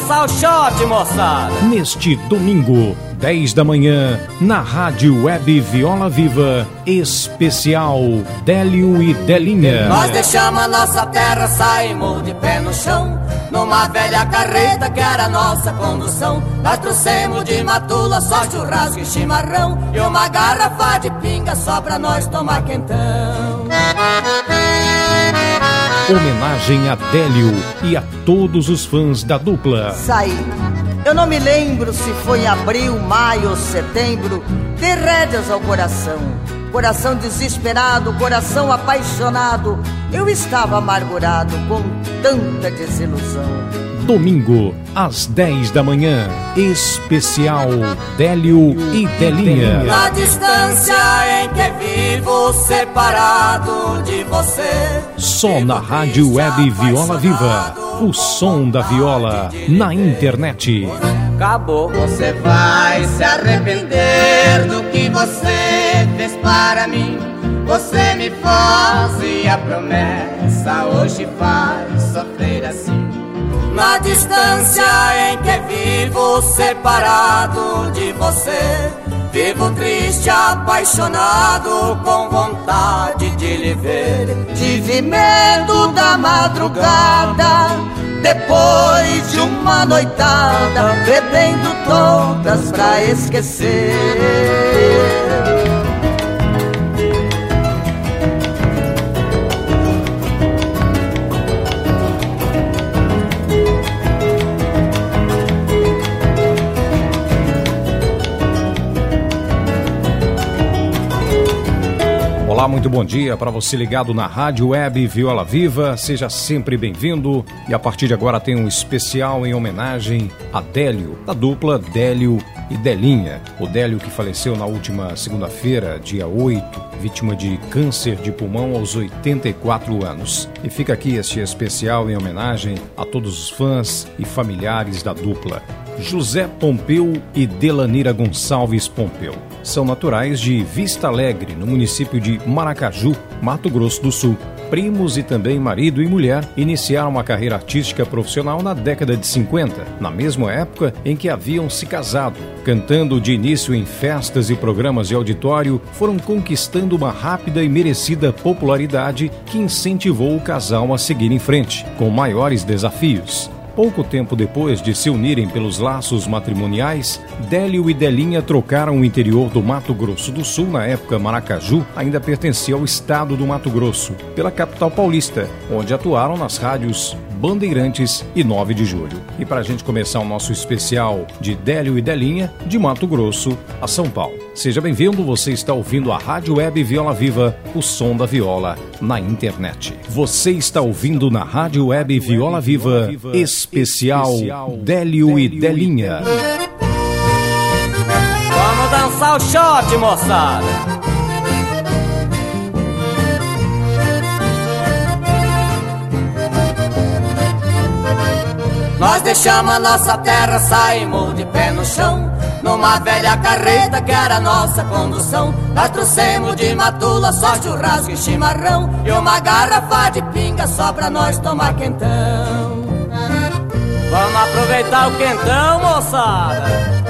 dançar o shot, moçada. Neste domingo, 10 da manhã, na Rádio Web Viola Viva, especial Délio e Delinha. Nós deixamos a nossa terra, saímos de pé no chão, numa velha carreta que era nossa condução. Nós trouxemos de Matula só churrasco e chimarrão, e uma garrafa de pinga só pra nós tomar quentão. Homenagem a Délio e a todos os fãs da dupla. Saí. Eu não me lembro se foi em abril, maio ou setembro. Dei rédeas ao coração. Coração desesperado, coração apaixonado. Eu estava amargurado com tanta desilusão. Domingo, às 10 da manhã, especial Délio e Delinha. Na distância em que vivo separado de você, só na Rádio Web Viola Viva, o som da viola na internet. Acabou. Você vai se arrepender do que você fez para mim. Você me fazia promessa, hoje vai sofrer assim. Na distância em que vivo separado de você, vivo triste, apaixonado, com vontade de lhe ver. Tive medo da madrugada, depois de uma noitada, bebendo todas pra esquecer. Olá, muito bom dia para você ligado na Rádio Web Viola Viva, seja sempre bem-vindo. E a partir de agora tem um especial em homenagem a Délio, da dupla Délio e Delinha. O Délio que faleceu na última segunda-feira, dia 8, vítima de câncer de pulmão aos 84 anos. E fica aqui este especial em homenagem a todos os fãs e familiares da dupla. José Pompeu e Delanira Gonçalves Pompeu são naturais de Vista Alegre, no município de Maracaju, Mato Grosso do Sul. Primos e também marido e mulher iniciaram uma carreira artística profissional na década de 50, na mesma época em que haviam se casado. Cantando de início em festas e programas de auditório, foram conquistando uma rápida e merecida popularidade que incentivou o casal a seguir em frente, com maiores desafios. Pouco tempo depois de se unirem pelos laços matrimoniais, Délio e Delinha trocaram o interior do Mato Grosso do Sul, na época Maracaju ainda pertencia ao estado do Mato Grosso, pela capital paulista, onde atuaram nas rádios Bandeirantes e 9 de Julho. E para a gente começar o nosso especial de Délio e Delinha, de Mato Grosso a São Paulo. Seja bem-vindo, você está ouvindo a Rádio Web Viola Viva, o som da viola na internet. Você está ouvindo na Rádio Web Viola Viva, especial Délio e Delinha. Vamos dançar o shot, moçada. Nós deixamos a nossa terra, saímos de pé no chão, numa velha carreta que era nossa condução. Nós trouxemos de Matula só churrasco e chimarrão, e uma garrafa de pinga só pra nós tomar quentão. Vamos aproveitar o quentão, moçada.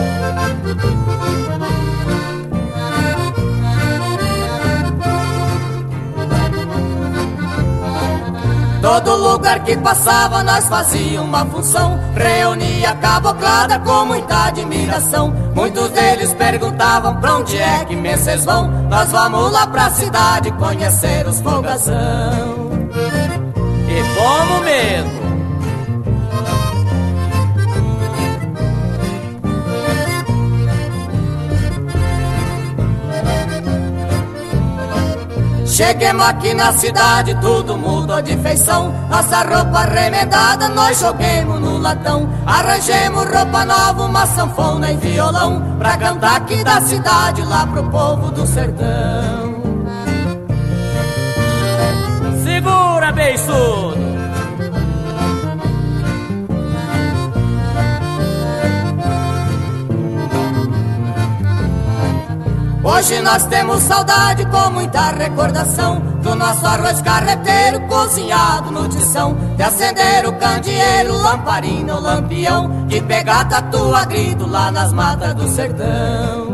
Todo lugar que passava nós fazia uma função, reunia a caboclada com muita admiração. Muitos deles perguntavam pra onde é que vocês vão. Nós vamos lá pra cidade conhecer os folgazão. E fomos mesmo. Cheguemos aqui na cidade, tudo mudou de feição. Nossa roupa remendada nós joguemos no latão. Arranjemos roupa nova, uma sanfona e violão, pra cantar aqui da cidade lá pro povo do sertão. Segura, beiçudo! Hoje nós temos saudade com muita recordação do nosso arroz carreteiro cozinhado no tição, de acender o candeeiro, lamparina ou lampião, de pegar tatu agrido lá nas matas do sertão.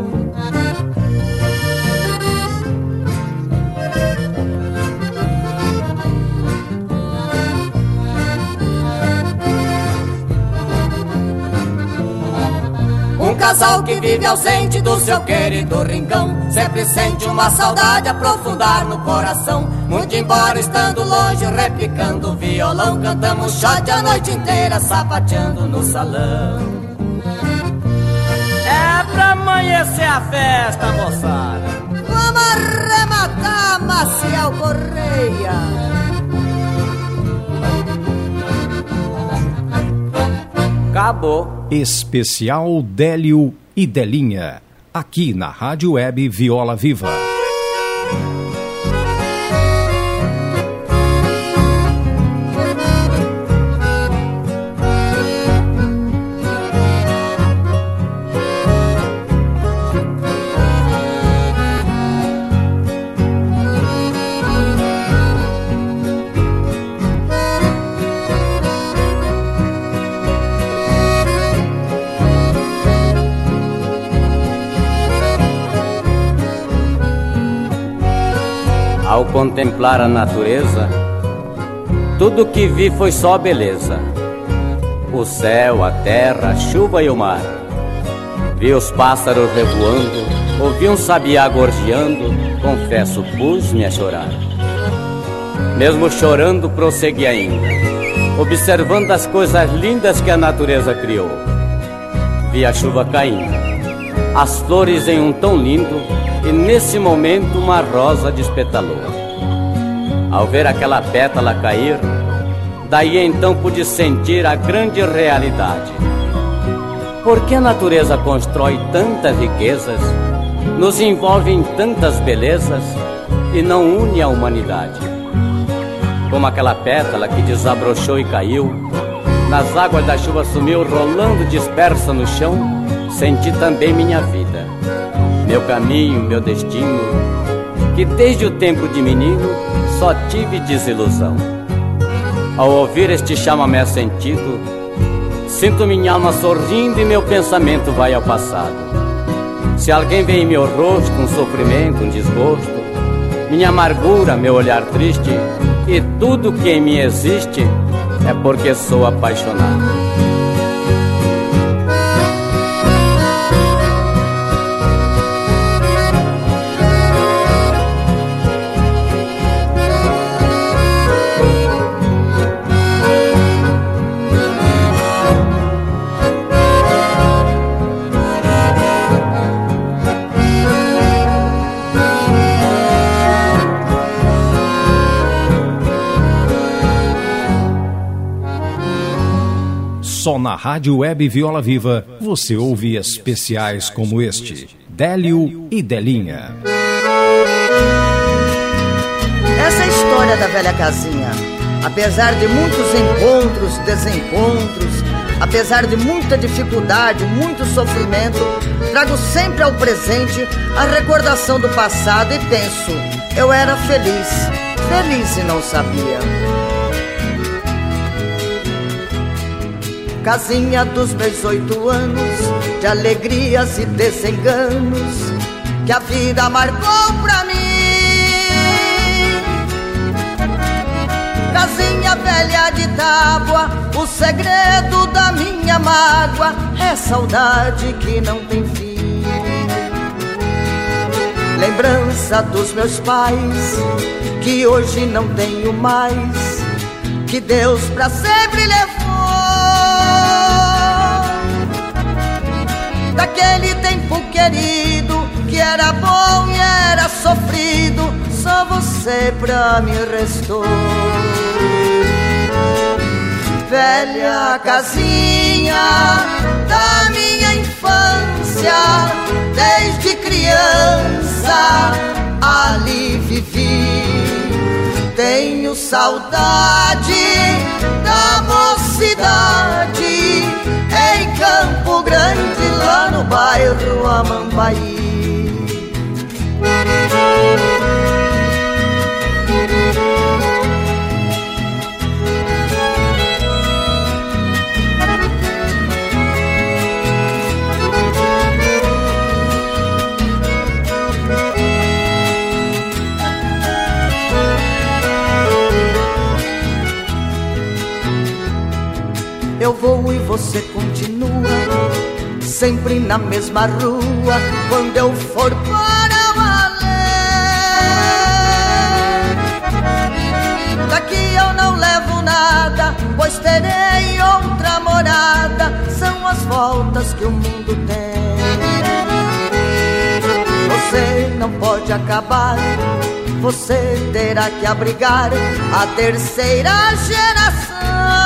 Um casal que vive ausente do seu querido rincão sempre sente uma saudade aprofundar no coração. Muito embora estando longe, repicando o violão, cantamos shot a noite inteira, sapateando no salão. É pra amanhecer a festa, moçada. Vamos arrematar, Maciel Correia. Acabou. Especial Délio e Delinha, aqui na Rádio Web Viola Viva. Ao contemplar a natureza, tudo que vi foi só beleza. O céu, a terra, a chuva e o mar. Vi os pássaros revoando, ouvi um sabiá gorjeando, confesso, pus-me a chorar. Mesmo chorando, prossegui ainda, observando as coisas lindas que a natureza criou. Vi a chuva caindo, as flores em um tom lindo, e nesse momento uma rosa despetalou. Ao ver aquela pétala cair, daí então pude sentir a grande realidade. Por que a natureza constrói tantas riquezas, nos envolve em tantas belezas e não une a humanidade? Como aquela pétala que desabrochou e caiu, nas águas da chuva sumiu, rolando dispersa no chão, senti também minha vida, meu caminho, meu destino, que desde o tempo de menino só tive desilusão. Ao ouvir este chamamé sentido, sinto minha alma sorrindo e meu pensamento vai ao passado. Se alguém vê em meu rosto um sofrimento, um desgosto, minha amargura, meu olhar triste, e tudo que em mim existe é porque sou apaixonado. Só na Rádio Web Viola Viva você ouve especiais como este, Délio e Delinha. Essa é a história da velha casinha. Apesar de muitos encontros, desencontros, apesar de muita dificuldade, muito sofrimento, trago sempre ao presente a recordação do passado e penso, eu era feliz, feliz e não sabia. Casinha dos meus 8 anos, de alegrias e desenganos, que a vida marcou pra mim. Casinha velha de tábua, o segredo da minha mágoa é saudade que não tem fim. Lembrança dos meus pais, que hoje não tenho mais, que Deus pra sempre levou. Daquele tempo querido, que era bom e era sofrido, só você pra mim restou. Velha casinha da minha infância, desde criança ali vivi. Tenho saudade da mocidade em Campo Grande, lá no bairro Amambaí. eu vou e você continua, sempre na mesma rua, quando eu for para valer. Daqui eu não levo nada, pois terei outra morada, são as voltas que o mundo tem. Você não pode acabar, você terá que abrigar a terceira geração.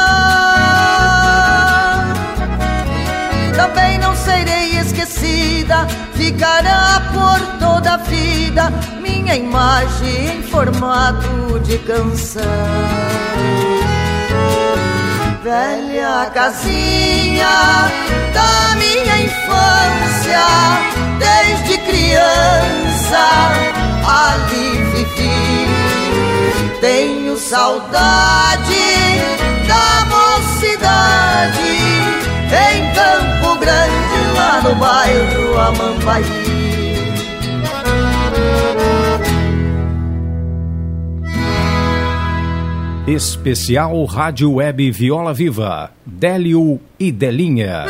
Também não serei esquecida, ficará por toda a vida minha imagem em formato de canção. Velha casinha da minha infância, desde criança ali vivi. Tenho saudade da mocidade em Campo Grande, lá no bairro Amambaí. Especial Rádio Web Viola Viva, Délio e Delinha.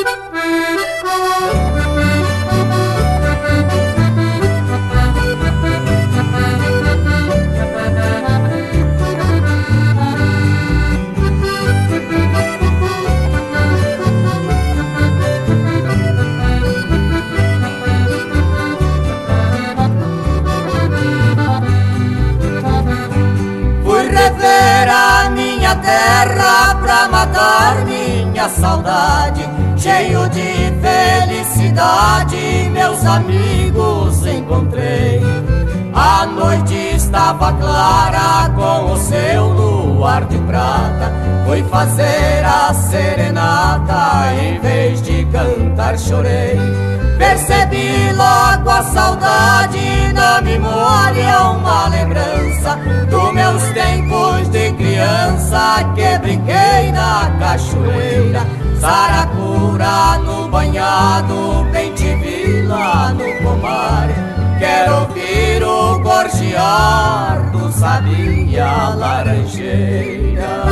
A minha terra pra matar minha saudade, cheio de felicidade, meus amigos encontrei. A noite estava clara com o seu luar de prata, fui fazer a serenata, em vez de cantar chorei. Percebi logo a saudade, na memória uma lembrança dos meus tempos de criança, que brinquei na cachoeira, Saracura no banhado, bem te vi lá no pomar. Quero ouvir o gorjear do sabia laranjeira.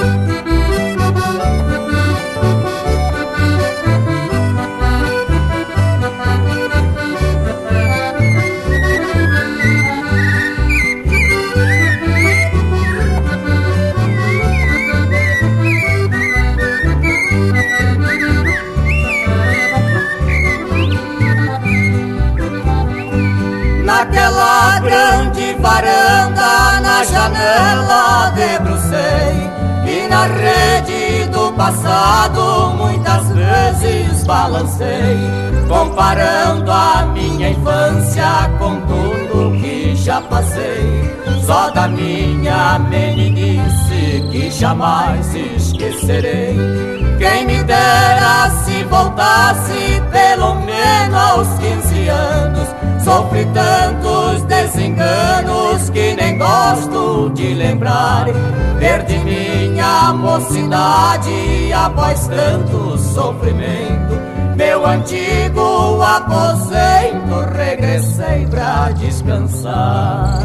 Naquela grande varanda, na janela debrucei, e na rede do passado muitas vezes balancei, comparando a minha infância com tudo que já passei. Só da minha meninice que jamais esquecerei. Quem me dera se voltasse pelo menos aos 15 anos. Sofri tantos desenganos que nem gosto de lembrar. Perdi minha mocidade após tanto sofrimento. Meu antigo aposento regressei pra descansar.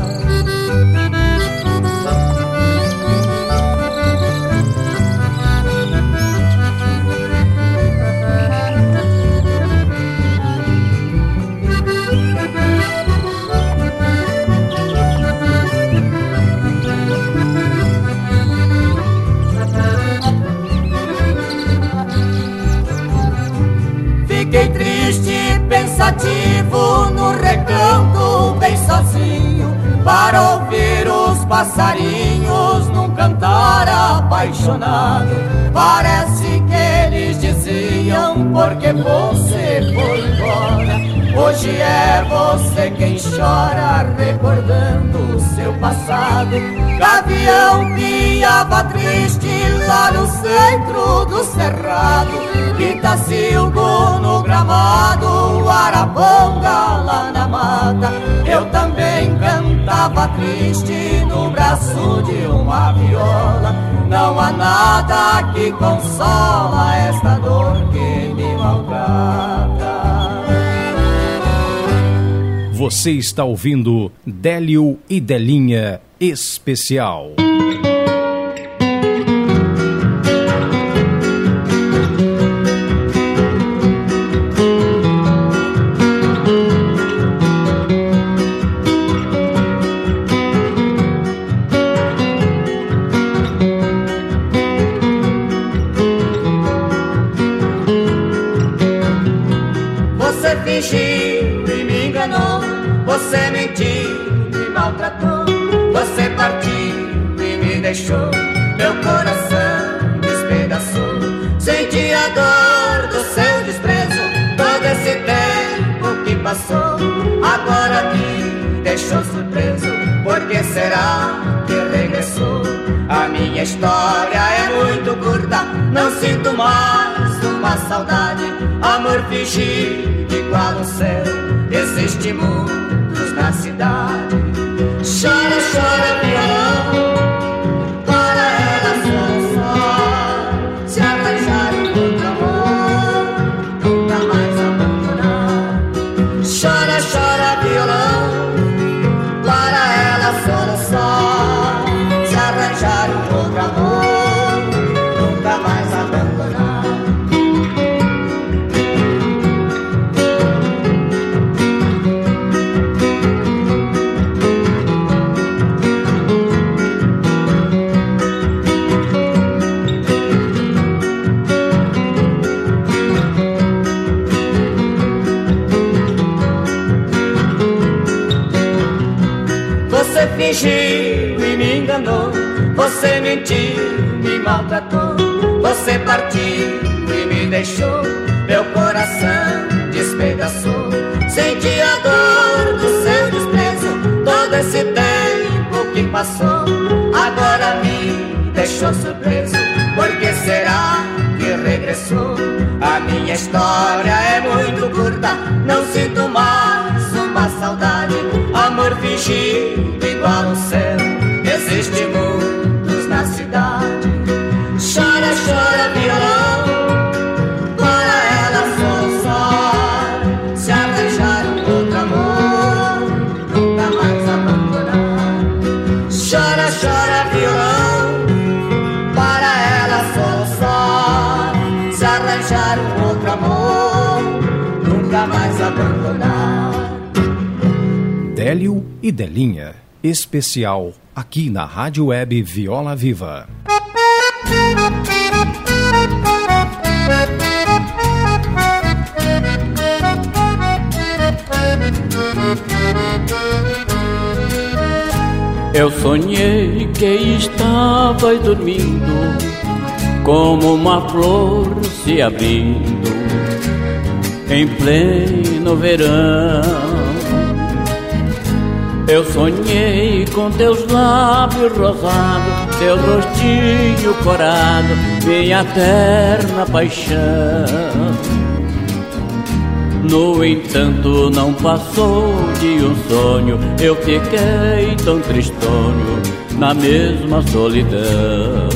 Fiquei triste, pensativo, no recanto, bem sozinho, para ouvir os passarinhos num cantar apaixonado. Parece que eles diziam, porque você foi embora. Hoje é você quem chora, recordando o seu passado. Gavião piava triste lá no centro do cerrado. Itacilgo no gramado, Araponga lá na mata. Eu também cantava triste no braço de uma viola. Não há nada que consola esta dor que me maltrata. Você está ouvindo Délio e Delinha Especial. Você mentiu, me maltratou, você partiu e me deixou. Meu coração despedaçou. Senti a dor do seu desprezo, todo esse tempo que passou. Agora me deixou surpreso, por que será que regressou? A minha história é muito curta, não sinto mais uma saudade. Amor fingido igual um céu, existem muitos na cidade. Chora, chora, violão, para ela soluçar. Se arranjar um outro amor, nunca mais abandonar. Chora, chora, violão, para ela soluçar. Se arranjar um outro amor, nunca mais abandonar. Você fingiu e me enganou, você mentiu, me maltratou, você partiu e me deixou, meu coração despedaçou. Senti a dor do seu desprezo, todo esse tempo que passou. Agora me deixou surpreso, por que será que regressou? A minha história é muito curta, não sinto mais uma saudade. Amor fingido igual ao céu, existem muitos na cidade. Chora, chora, violão, para ela soluçar. Se arranjar um outro amor, nunca mais abandonar. Chora, chora, violão, para ela soluçar. Se arranjar um outro amor, nunca mais abandonar. Délio e Delinha, especial aqui na Rádio Web Viola Viva. Eu sonhei que estavas dormindo, como uma flor se abrindo em pleno verão. Eu sonhei com teus lábios rosados, teu rostinho corado, minha terna paixão. No entanto não passou de um sonho, eu fiquei tão tristonho na mesma solidão.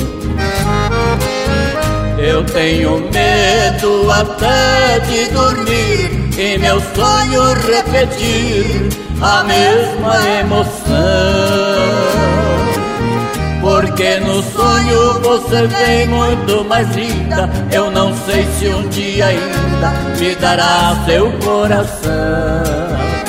Eu tenho medo até de dormir e meu sonho repetir a mesma emoção, porque no sonho você vem muito mais linda. Eu não sei se um dia ainda me dará seu coração.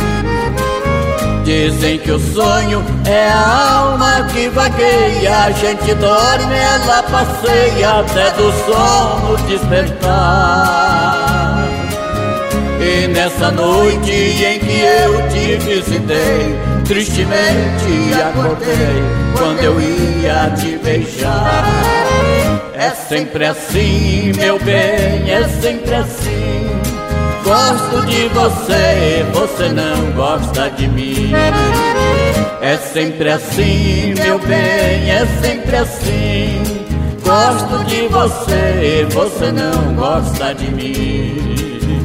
Dizem que o sonho é a alma que vagueia, a gente dorme, ela passeia até do sono despertar. E nessa noite em que eu te visitei, tristemente acordei quando eu ia te beijar. É sempre assim, meu bem, é sempre assim. Gosto de você, você não gosta de mim. É sempre assim, meu bem, é sempre assim. Gosto de você, você não gosta de mim.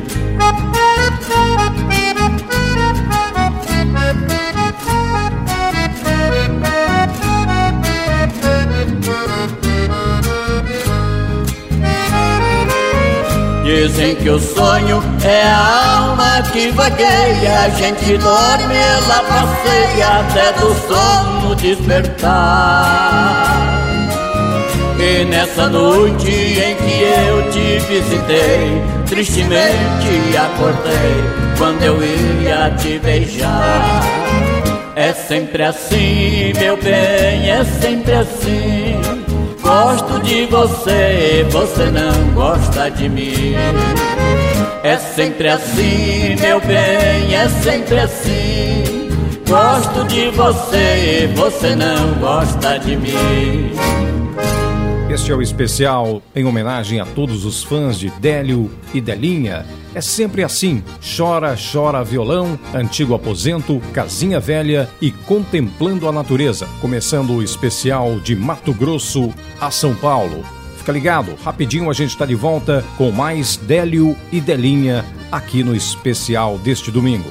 Dizem que o sonho é a alma que vagueia, a gente dorme, ela passeia até do sono despertar. E nessa noite em que eu te visitei, tristemente acordei quando eu ia te beijar. É sempre assim, meu bem, é sempre assim. Gosto de você, você não gosta de mim. É sempre assim, meu bem, é sempre assim. Gosto de você e você não gosta de mim. Este é o especial em homenagem a todos os fãs de Délio e Delinha. É sempre assim, chora, chora violão, antigo aposento, casinha velha e contemplando a natureza. Começando o especial de Mato Grosso a São Paulo. Fica ligado, rapidinho a gente está de volta com mais Délio e Delinha aqui no especial deste domingo.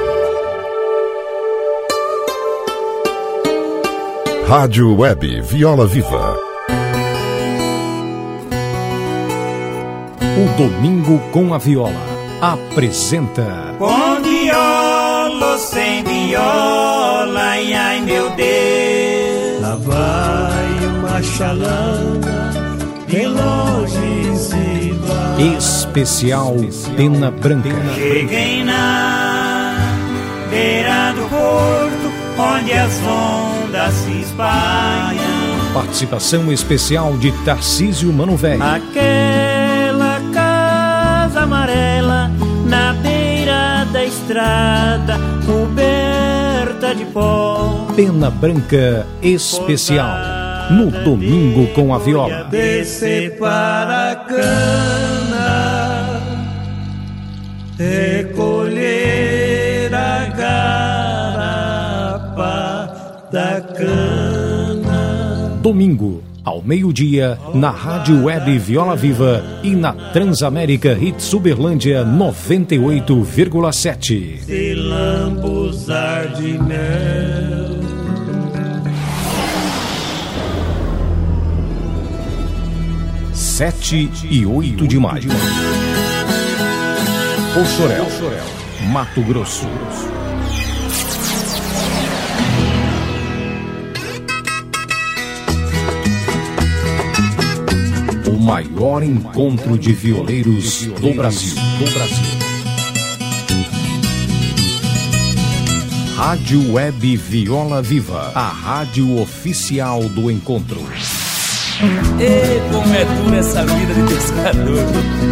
Rádio Web Viola Viva. O Domingo com a Viola apresenta Com viola, sem viola, ai, ai meu Deus. Lá vai uma chalana, bem longe se vai. Especial Pena Branca. Cheguei na beira do porto, onde as ondas se espalham. Participação especial de Tarcísio Mano Velho. Aquela casa amarela na beira da estrada, coberta de pó. Pena Branca Especial, no Domingo com a Viola. Descer para a cana, recolher a garapa da cana. Domingo, ao meio-dia, na Rádio Web Viola Viva e na Transamérica Hits Uberlândia 98,7. Se lambuzar de mel. 7 e 8 de maio. Poxorel, Mato Grosso. O maior encontro de violeiros do Brasil. Rádio Web Viola Viva, a rádio oficial do encontro. E como é dura essa vida de pescador.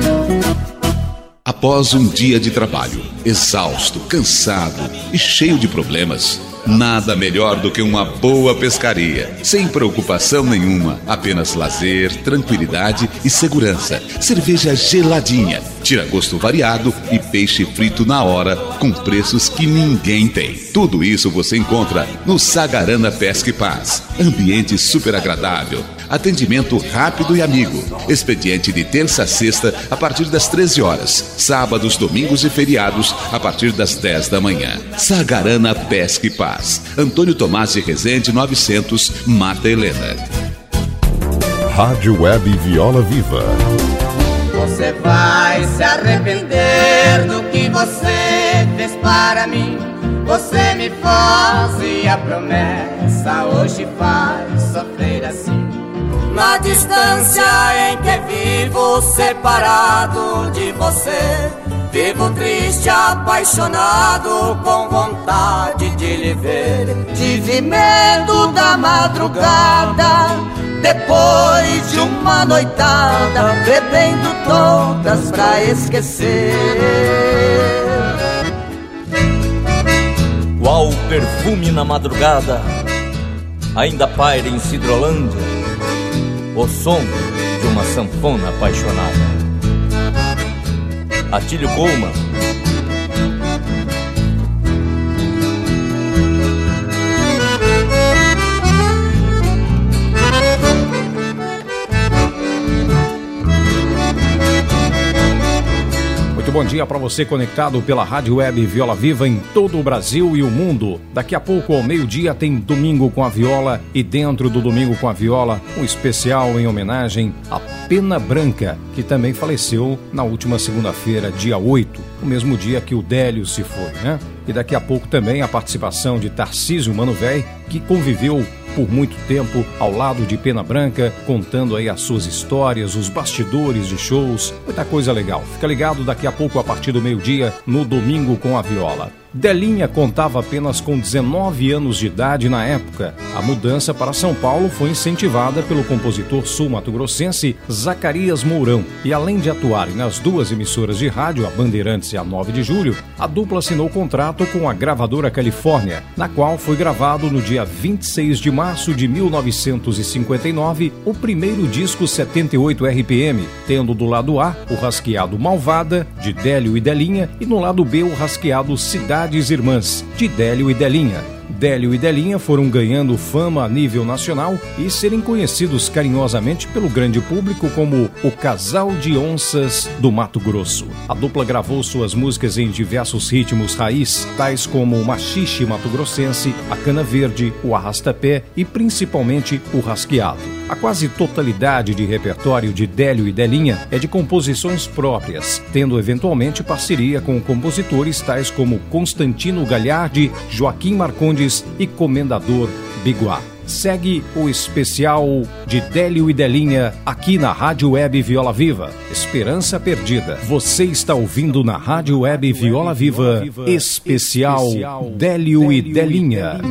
Após um dia de trabalho, exausto, cansado e cheio de problemas, nada melhor do que uma boa pescaria, sem preocupação nenhuma, apenas lazer, tranquilidade e segurança. Cerveja geladinha, tira-gosto variado e peixe frito na hora, com preços que ninguém tem. Tudo isso você encontra no Sagarana Pesca e Paz. Ambiente super agradável, atendimento rápido e amigo. Expediente de terça a sexta a partir das 13 horas. Sábados, domingos e feriados a partir das 10 da manhã. Sagarana Pesca e Paz. Antônio Tomás de Rezende 900, Mata Helena. Rádio Web Viola Viva. Você vai se arrepender do que você fez para mim. Você me fazia promessa, hoje faz sofrer assim. Na distância em que vivo separado de você, vivo triste, apaixonado, com vontade de lhe ver. Tive medo da madrugada, depois de uma noitada, bebendo todas pra esquecer. Qual perfume na madrugada ainda paira em Cidrolândia, o som de uma sanfona apaixonada. Atílio Colman. Muito bom dia para você conectado pela Rádio Web Viola Viva em todo o Brasil e o mundo. Daqui a pouco, ao meio-dia, tem Domingo com a Viola e dentro do Domingo com a Viola, um especial em homenagem a Pena Branca, que também faleceu na última segunda-feira, dia 8, o mesmo dia que o Délio se foi, né? E daqui a pouco também a participação de Tarcísio Mano Velho, que conviveu por muito tempo ao lado de Pena Branca, contando aí as suas histórias, os bastidores de shows, muita coisa legal. Fica ligado daqui a pouco a partir do meio-dia no Domingo com a Viola. Delinha contava apenas com 19 anos de idade na época. A mudança para São Paulo foi incentivada pelo compositor sul-mato-grossense Zacarias Mourão. E além de atuarem nas duas emissoras de rádio, a Bandeirantes e a 9 de Julho, a dupla assinou contrato com a gravadora Califórnia, na qual foi gravado no dia 26 de março de 1959 o primeiro disco 78 RPM, tendo do lado A o rasqueado Malvada, de Délio e Delinha, e no lado B o rasqueado Cidades Irmãs, de Délio e Delinha. Délio e Delinha foram ganhando fama a nível nacional e serem conhecidos carinhosamente pelo grande público como o Casal de Onças do Mato Grosso. A dupla gravou suas músicas em diversos ritmos raiz, tais como o machixe mato-grossense, a cana verde, o arrastapé e principalmente o rasqueado. A quase totalidade de repertório de Délio e Delinha é de composições próprias, tendo eventualmente parceria com compositores tais como Constantino Galhardi, Joaquim Marcondes e Comendador Biguá. Segue o especial de Délio e Delinha aqui na Rádio Web Viola Viva. Esperança Perdida. Você está ouvindo na Rádio Web Viola Viva, especial Délio e Delinha.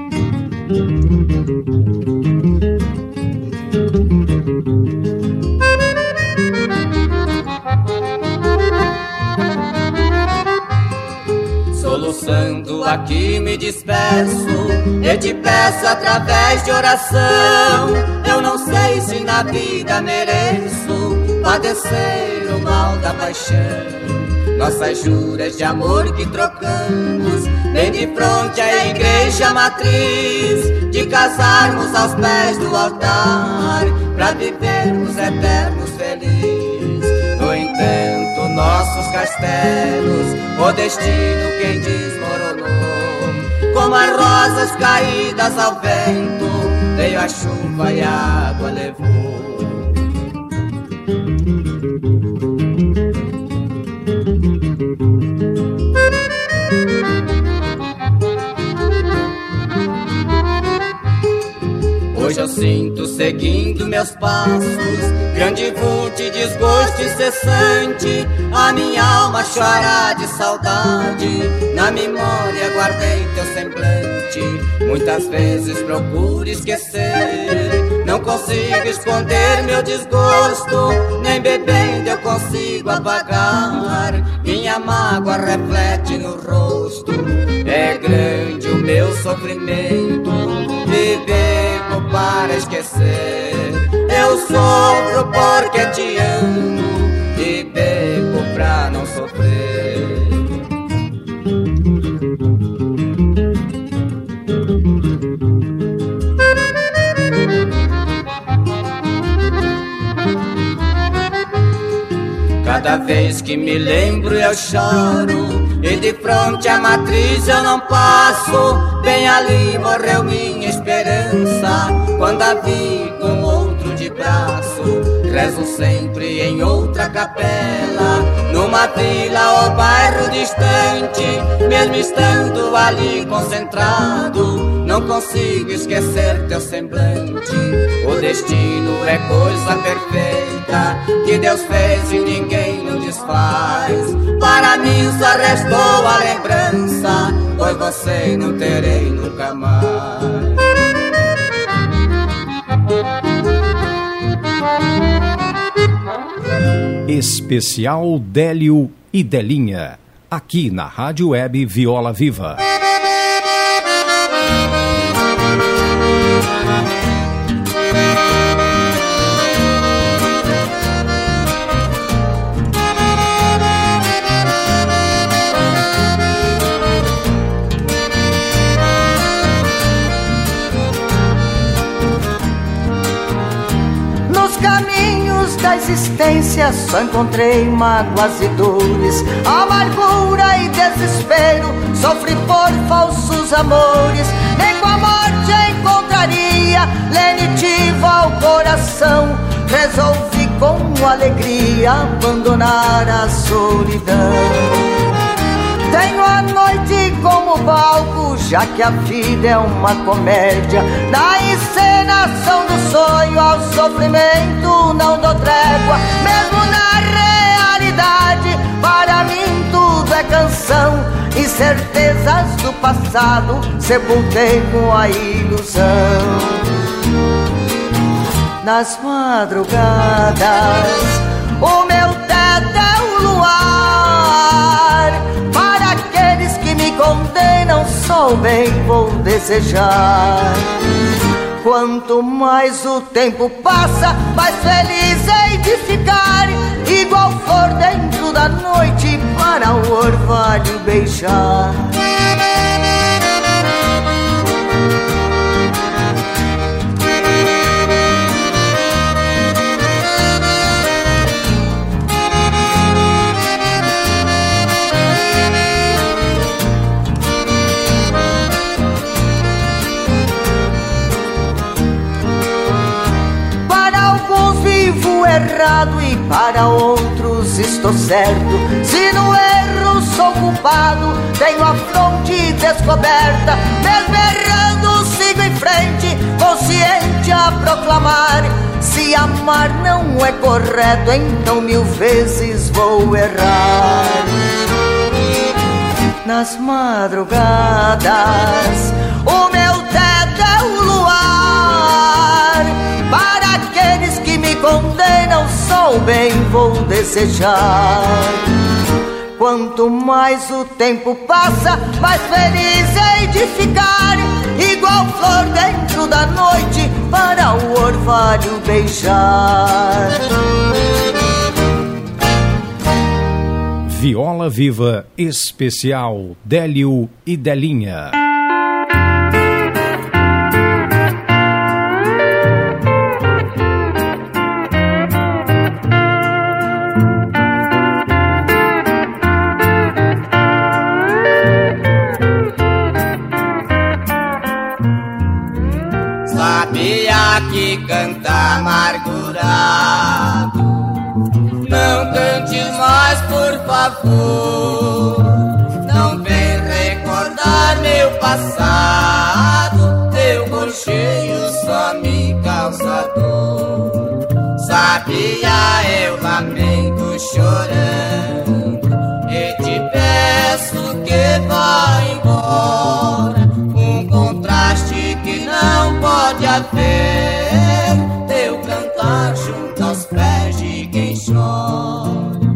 Soluçando aqui me despeço e te peço através de oração. Eu não sei se na vida mereço padecer o mal da paixão. Nossas juras de amor que trocamos bem de frente à igreja matriz, de casarmos aos pés do altar pra vivermos eternos felizes. No entanto, nossos castelos, o destino quem desmoronou. Como as rosas caídas ao vento, veio a chuva e a água levou. Hoje eu sinto seguindo meus passos grande vulto e desgosto incessante. A minha alma chora de saudade, na memória guardei teu semblante. Muitas vezes procuro esquecer, não consigo esconder meu desgosto, nem bebendo eu consigo apagar. Minha mágoa reflete no rosto, é grande o meu sofrimento, me bebo para esquecer. Eu sofro porque te amo e bebo pra não sofrer. Cada vez que me lembro eu choro, e de fronte à matriz eu não passo. Bem ali morreu minha esperança, quando a vi com outro de braço. Rezo sempre em outra capela, numa vila ou bairro distante. Mesmo estando ali concentrado, não consigo esquecer teu semblante. O destino é coisa perfeita que Deus fez e ninguém não desfaz. Para mim só restou a lembrança, pois você não terei nunca mais. Especial Délio e Delinha, aqui na Rádio Web Viola Viva. Da existência só encontrei mágoas e dores, amargura e desespero. Sofri por falsos amores, nem com a morte encontraria lenitivo ao coração. Resolvi com alegria abandonar a solidão. Tenho a noite como palco, já que a vida é uma comédia. Na encenação do sonho ao sofrimento não dou trégua. Mesmo na realidade, para mim tudo é canção. E certezas do passado sepultei com a ilusão. Nas madrugadas, o meu teto é o luar. Para aqueles que me condenam, só o bem vou desejar. Quanto mais o tempo passa, mais feliz hei de ficar, igual flor dentro da noite para o orvalho beijar. Errado e para outros estou certo. Se no erro sou culpado, tenho a fronte descoberta. Mesmo errando sigo em frente, consciente a proclamar: se amar não é correto, então 1000 vezes vou errar. Nas madrugadas, o meu teto é o luar. Para aqueles que me condenam, só o bem vou desejar. Quanto mais o tempo passa, mais feliz hei de ficar, igual flor dentro da noite para o orvalho beijar. Viola Viva Especial Délio e Delinha. Sabia que canta amargurado, não cantes mais, por favor. Não vem recordar meu passado, teu gorjeio só me causa dor. Sabia, eu lamento chorando e te peço que vá embora. Um contraste que não pode haver, teu cantar junto aos pés de quem chora.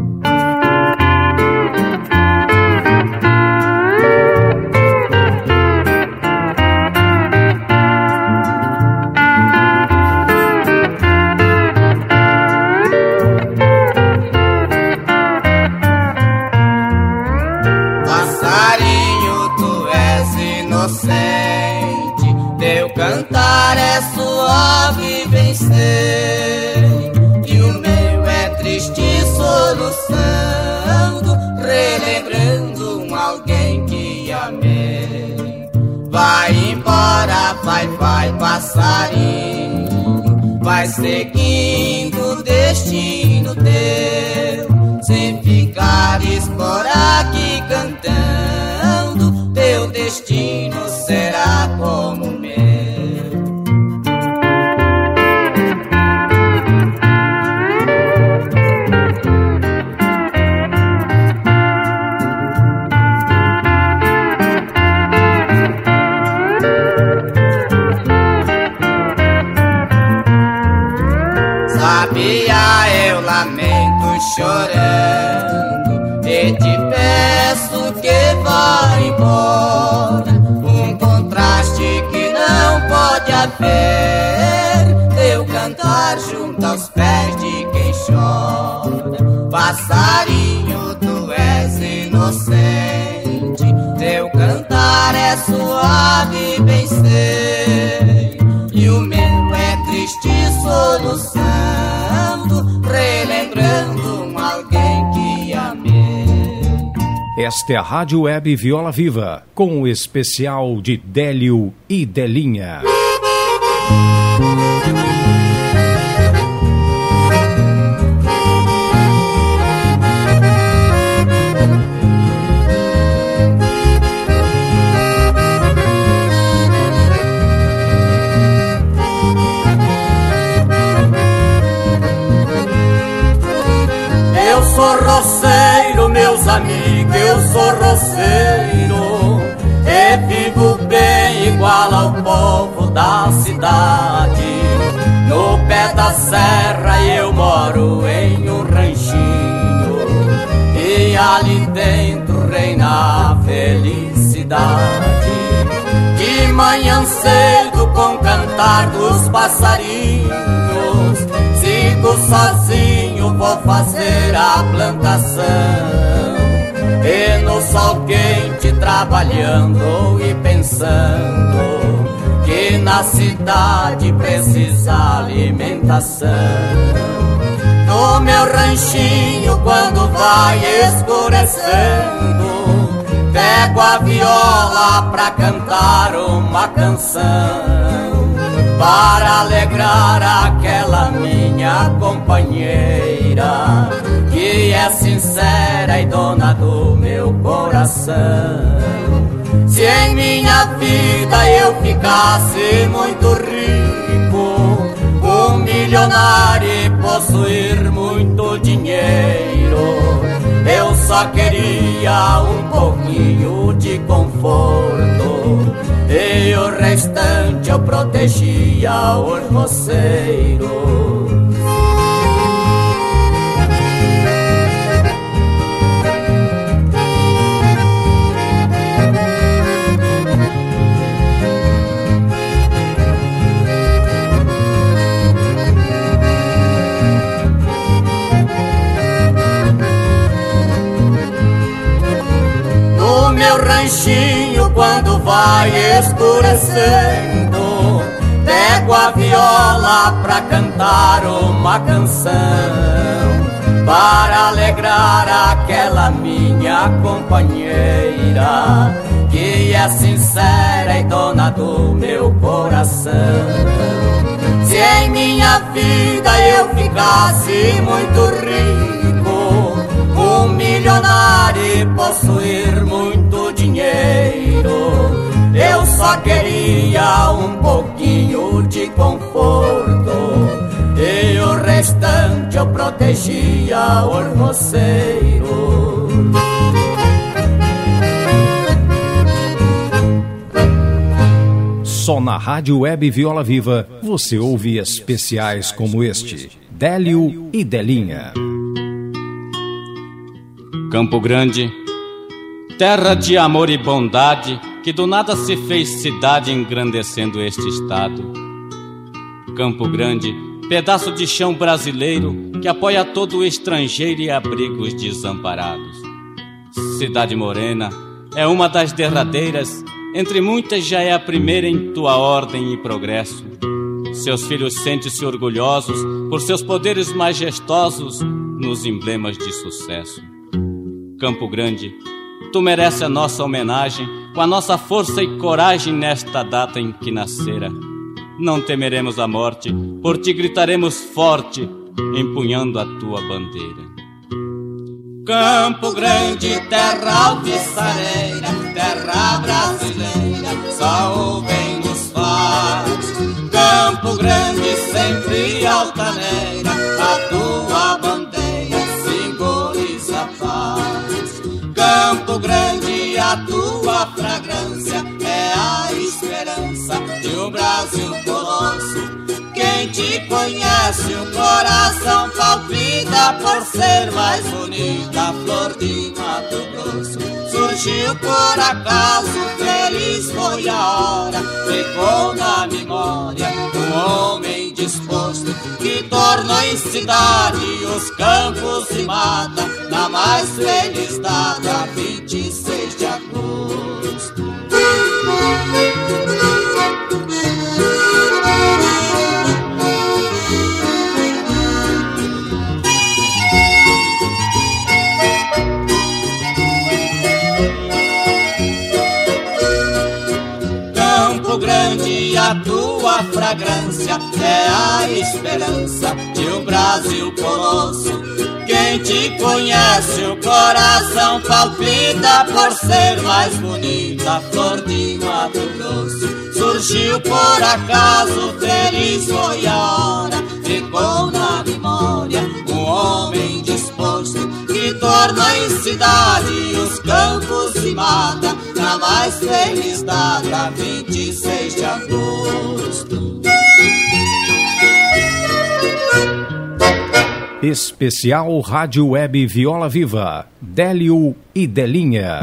Passarinho, tu és inocente, teu cantar é suave, bem sei, e o meu é triste soluçando, relembrando alguém que amei. Vai embora, vai, vai, passarinho, vai seguindo o destino teu, sem ficares por aqui cantando, teu destino será como o meu. Sabia, eu lamento chorando e te peço que vá embora. Um contraste que não pode haver, teu cantar junto aos pés de quem chora. Passarinho, tu és inocente, teu cantar é suave, bem sei, e o meu é triste soluçando, relembrando alguém que amei. Esta é a Rádio Web Viola Viva, com o especial de Délio e Delinha. Eu sou roceiro, meus amigos, eu sou roceiro. igual ao povo da cidade. No pé da serra eu moro em um ranchinho, e ali dentro reina a felicidade. De manhã cedo com cantar dos passarinhos, sigo sozinho, vou fazer a plantação. E no sol quente trabalhando e pensando que na cidade precisa alimentação. No meu ranchinho quando vai escurecendo, pego a viola pra cantar uma canção, para alegrar aquela minha companheira, que é sincera e dona do meu coração. Se em minha vida eu ficasse muito rico, um milionário e possuir muito dinheiro, eu só queria um pouquinho de conforto, e o restante eu protegia os roceiros. Ranchinho quando vai escurecendo, pego a viola pra cantar uma canção, para alegrar aquela minha companheira, que é sincera e dona do meu coração. Se em minha vida eu ficasse muito rico, um milionário e possuir muito dinheiro, eu só queria um pouquinho de conforto, e o restante eu protegia os roceiros. Só na Rádio Web Viola Viva você ouve especiais como este: Délio e Delinha. Campo Grande, terra de amor e bondade, que do nada se fez cidade engrandecendo este estado. Campo Grande, pedaço de chão brasileiro que apoia todo o estrangeiro e abriga os desamparados. Cidade Morena é uma das derradeiras, entre muitas já é a primeira em tua ordem e progresso. Seus filhos sentem-se orgulhosos por seus poderes majestosos nos emblemas de sucesso. Campo Grande, tu mereces a nossa homenagem, com a nossa força e coragem nesta data em que nascera. Não temeremos a morte, por ti gritaremos forte, empunhando a tua bandeira. Campo Grande, terra alvissareira, terra brasileira, só o bem nos faz. Campo Grande, sempre altaneira, a tua bandeira simboliza a paz. Campo Grande, a tua fragrância é a esperança de um Brasil colosso. Quem te conhece, o coração palpita por ser mais bonita, a flor de Mato Grosso. Surgiu por acaso, feliz foi a hora, ficou na memória um homem disposto, que tornou em cidade os campos e mata, na mais feliz data, 26 de agosto. Grande, a tua fragrância é a esperança de um Brasil colosso. Quem te conhece, o coração palpita por ser mais bonita, a flor de Mato Grosso. Surgiu por acaso, feliz foi a hora, ficou na memória um homem disposto, que torna em cidade os campos e mata, na mais feliz feliz data, 26 de agosto. Especial Rádio Web Viola Viva, Délio e Delinha.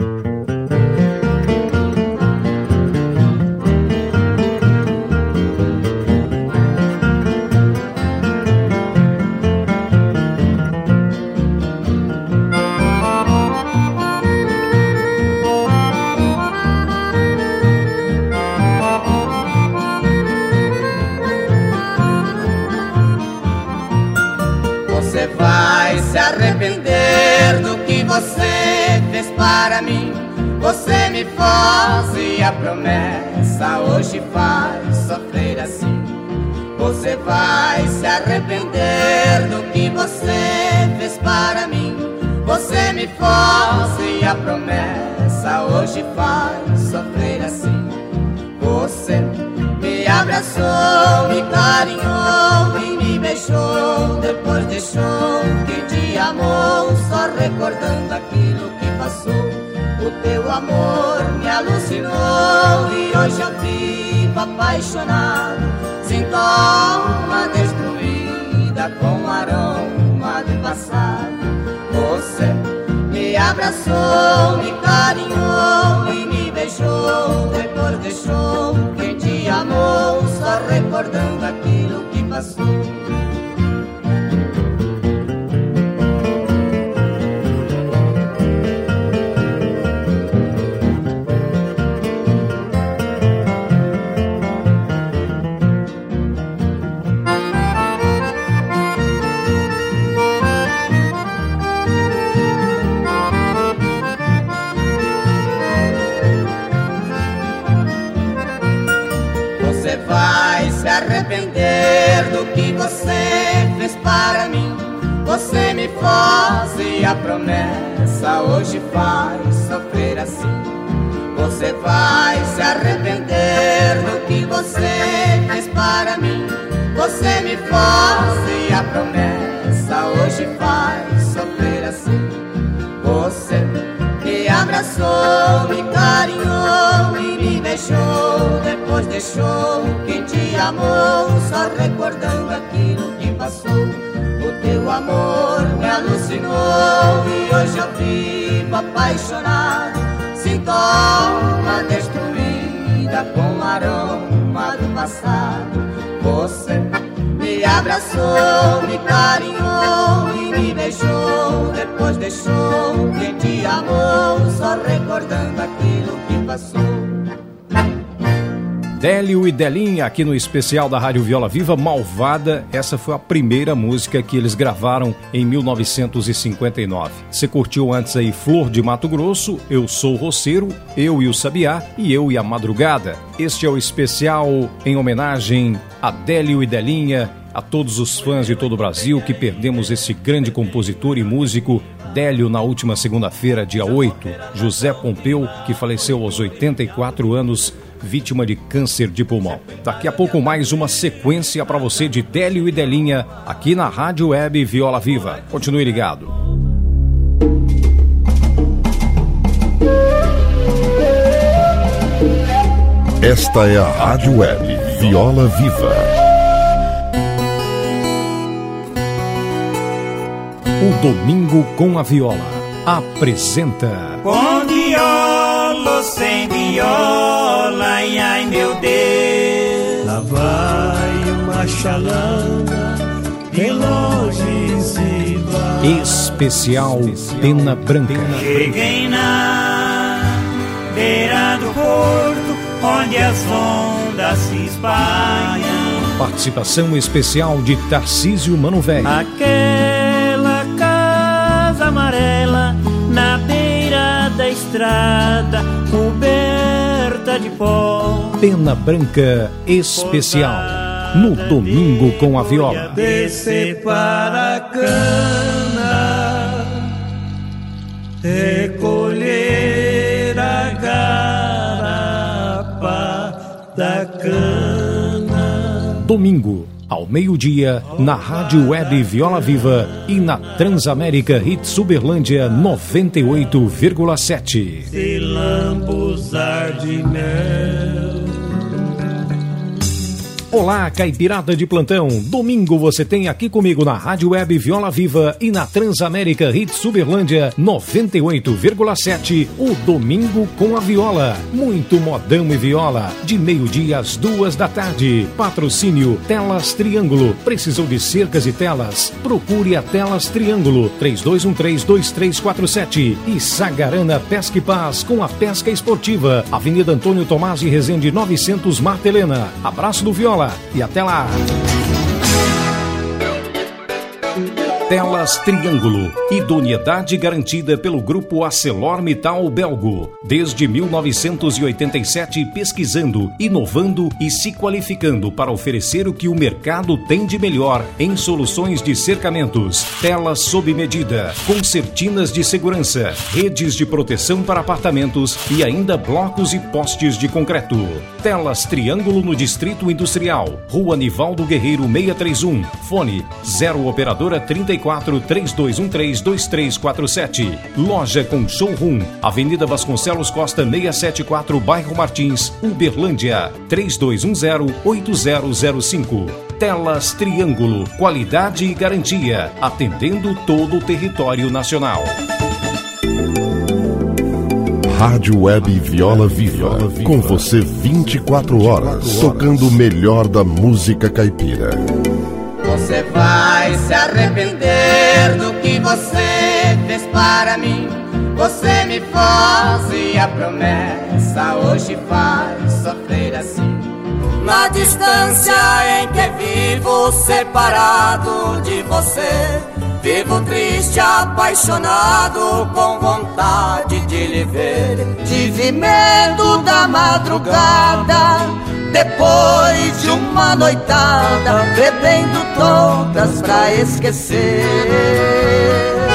Você vai se arrepender do que você fez para mim. Você me fazia promessa, hoje faz sofrer assim. Você vai se arrepender do que você fez para mim. Você me fazia promessa, hoje faz sofrer assim. Você me abraçou, me carinhou e me beijou, depois deixou que te amou, só recordando aquilo que passou. O teu amor me alucinou e hoje eu vivo apaixonado. Sinto a alma destruída com o aroma do passado. Você me abraçou, me carinhou e me beijou, depois deixou quem te amou, só recordando aquilo que passou. Você vai se arrepender do que você fez para mim. Você me fazia promessa, hoje faz sofrer assim. Você vai se arrepender do que você fez para mim. Você me fazia promessa, hoje faz sofrer assim. Você me abraçou, me carinhou e me beijou, depois deixou quem te amou, só recordando aquilo que passou. O teu amor me alucinou e hoje eu vivo apaixonado. Sinto a alma destruída com o aroma do passado. Você me abraçou, me carinhou e me beijou, depois deixou quem te amou, só recordando aquilo que passou. Délio e Delinha aqui no especial da Rádio Viola Viva, Malvada. Essa foi a primeira música que eles gravaram em 1959. Você curtiu antes aí Flor de Mato Grosso, Eu Sou Roceiro, Eu e o Sabiá e Eu e a Madrugada. Este é o especial em homenagem a Délio e Delinha, a todos os fãs de todo o Brasil que perdemos esse grande compositor e músico. Délio na última segunda-feira, dia 8, José Pompeu, que faleceu aos 84 anos, vítima de câncer de pulmão. Daqui a pouco mais uma sequência para você de Délio e Delinha aqui na Rádio Web Viola Viva. Continue ligado. Esta é a Rádio Web Viola Viva. O Domingo com a Viola apresenta Com viola, sem viola, ai, ai meu Deus. Lá vai uma chalana, bem longe se vai. Especial Pena Branca. Cheguei na beira do porto, onde as ondas se espalham. Participação especial de Tarcísio Mano Velho. Aquela casa amarela na beira da estrada, coberta de pó. Pena Branca Especial, no Domingo com a Viola. Descer para a cana, recolher a garapa da cana. Domingo, ao meio-dia, na Rádio Web Viola Viva e na Transamérica Hits Uberlândia 98,7. Se lambuzar de mel. Olá, caipirada de plantão. Domingo você tem aqui comigo na Rádio Web Viola Viva e na Transamérica Hits Uberlândia 98,7. O Domingo com a Viola. Muito modão e viola. De meio-dia às 2:00. Patrocínio Telas Triângulo. Precisou de cercas e telas? Procure a Telas Triângulo. 3213-2347. E Sagarana Pesca e Paz com a pesca esportiva. Avenida Antônio Tomás de Rezende 900 Marta Helena. Abraço do Viola. E até lá! Telas Triângulo, idoneidade garantida pelo Grupo ArcelorMittal Belgo. Desde 1987, pesquisando, inovando e se qualificando para oferecer o que o mercado tem de melhor em soluções de cercamentos, telas sob medida, concertinas de segurança, redes de proteção para apartamentos e ainda blocos e postes de concreto. Telas Triângulo no Distrito Industrial, Rua Nivaldo Guerreiro 631, fone 0 operadora 34-3213-2347. Loja com showroom, Avenida Vasconcelos Costa 674, Bairro Martins, Uberlândia, 3210-8005. Telas Triângulo, qualidade e garantia, atendendo todo o território nacional. Rádio Web Viola Viva, com você 24 horas, tocando o melhor da música caipira. Você vai se arrepender do que você fez para mim. Você me fazia promessa, hoje faz sofrer assim. Na distância em que vivo separado de você, vivo triste, apaixonado, com vontade de lhe ver. Tive medo da madrugada, depois de uma noitada, bebendo todas pra esquecer.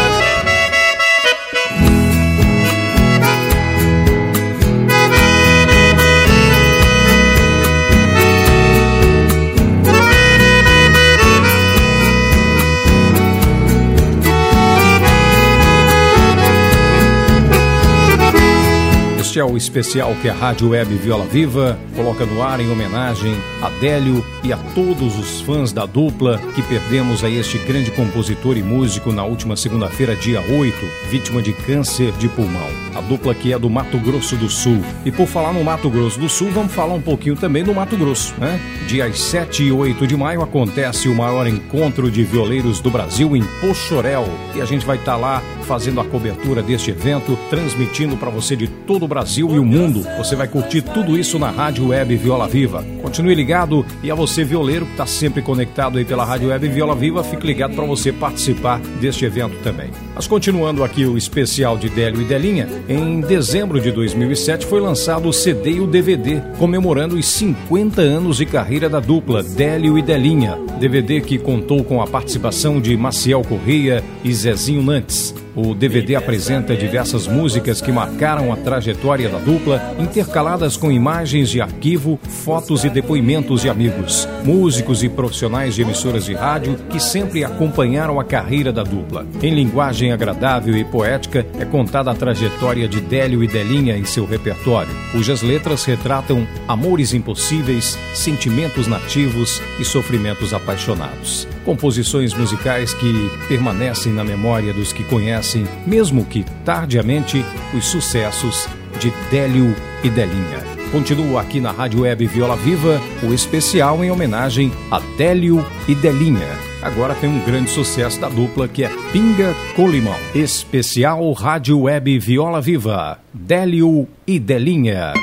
Este é o especial que a Rádio Web Viola Viva coloca no ar em homenagem a Délio e a todos os fãs da dupla que perdemos a este grande compositor e músico na última segunda-feira, dia 8, vítima de câncer de pulmão. A dupla que é do Mato Grosso do Sul. E por falar no Mato Grosso do Sul, vamos falar um pouquinho também do Mato Grosso, né? Dias 7 e 8 de maio acontece o maior encontro de violeiros do Brasil em Poxoréu. E a gente vai estar lá fazendo a cobertura deste evento, transmitindo para você de todo o Brasil e o mundo. Você vai curtir tudo isso na Rádio Web Viola Viva. Continue ligado, e a você violeiro que está sempre conectado aí pela Rádio Web Viola Viva, fique ligado para você participar deste evento também. Mas continuando aqui o especial de Délio e Delinha, em dezembro de 2007 foi lançado o CD e o DVD, comemorando os 50 anos de carreira da dupla Délio e Delinha. DVD que contou com a participação de Maciel Correia e Zezinho Nantes. O DVD apresenta diversas músicas que marcaram a trajetória da dupla, intercaladas com imagens de arquivo, fotos e depoimentos de amigos, músicos e profissionais de emissoras de rádio que sempre acompanharam a carreira da dupla. Em linguagem agradável e poética, é contada a trajetória de Délio e Delinha em seu repertório, cujas letras retratam amores impossíveis, sentimentos nativos e sofrimentos apaixonados. Composições musicais que permanecem na memória dos que conhecem, mesmo que tardiamente, os sucessos de Délio e Delinha. Continua aqui na Rádio Web Viola Viva o especial em homenagem a Délio e Delinha. Agora tem um grande sucesso da dupla que é Pinga com Limão. Especial Rádio Web Viola Viva, Délio e Delinha.